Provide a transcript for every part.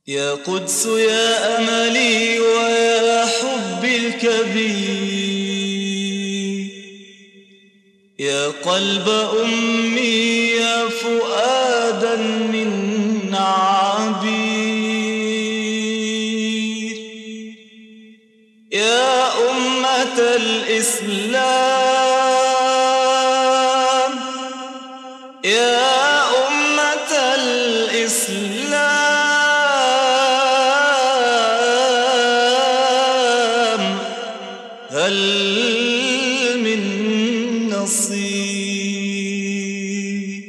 يا قدس يا أملي ويا حبي الكبير، يا قلب أمي يا فؤادا من عبير، يا أمة الإسلام، يا أمة الإسلام، هل من نصير؟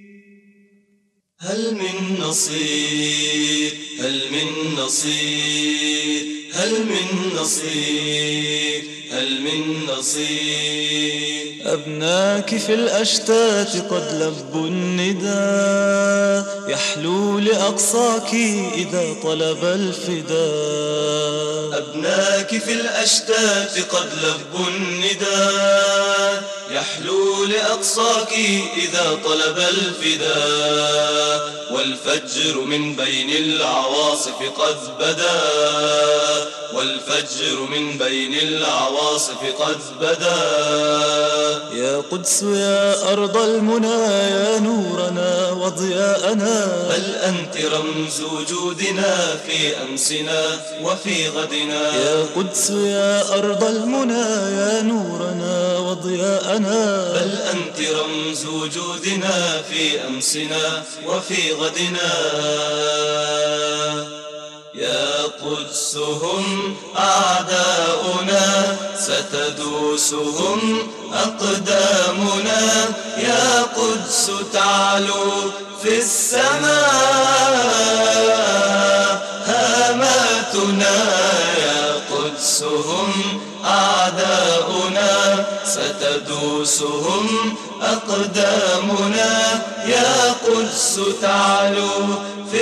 هل من نصير؟ هل من نصير؟ هل من نصير؟ هل من نصير؟ أبناك في الأشتات قد لبوا النداء، يحلو لأقصاك إذا طلب الفداء. أبناك في الأشتات قد لبوا النداء، يحلو لأقصاك إذا طلب الفداء. والفجر من بين العواصف قد بدا، والفجر من بين العواصف قد بدا. يا قدس يا أرض المنى يا نورنا وضياءنا، بل أنت رمز وجودنا في أمسنا وفي غدنا. يا قدس يا أرض المنى يا نورنا وضياءنا، بل أنت رمز وجودنا في أمسنا وفي غدنا. يا قدس هم أعداؤنا ستدوسهم أقدامنا، يا قدس تعلو في السماء هاماتنا. يا قدس هم أعداؤنا ستدوسهم أقدامنا، يا قدس تعلو في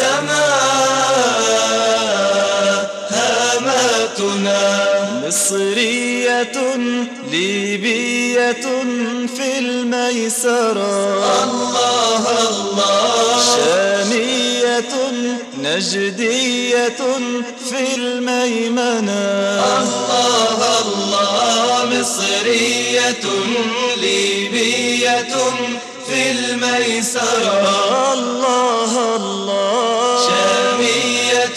السماء هاماتنا. مصرية ليبية في الميسرة، الله الله. شامية نجدية في الميمنة، الله الله. مصرية ليبية في الميسرة، الله الله. شامية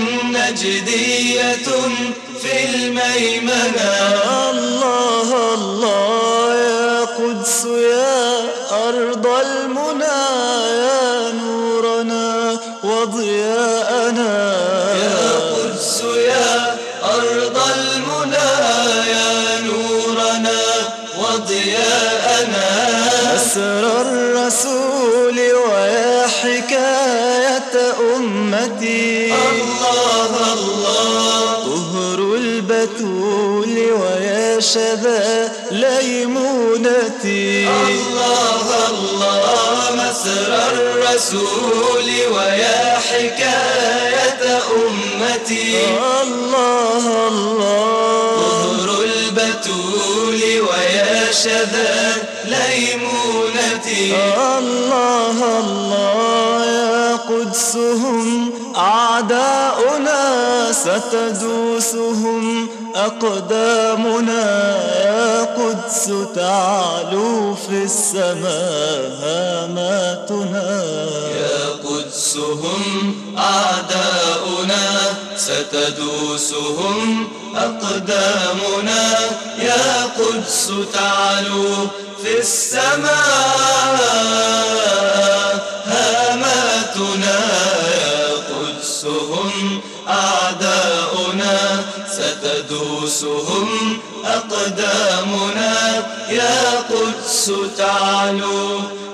نجدية في الميمنة، الله الله. يا قدس يا أرض المنى يا نورنا وضياءنا، يا قدس يا أرض المنى يا نورنا وضياءنا. أسر الرسول ويا حكاية أمتي، الله الله. طهر البتول ويا شذا ليمونتي، الله الله. مسر الرسول ويا حكاية أمتي، الله الله. طهر البتول ويا شذا ليمونتي، الله الله. يا قدسهم أعداؤنا ستدوسهم أقدامنا، يا قدس تعلو في السماء هاماتنا. يا قدسهم أعداؤنا ستدوسهم أقدامنا، يا قدس تعلو في السماء هاماتنا. يا قدسهم أعداؤنا ستدوسهم أقدامنا، يا قدس تعلو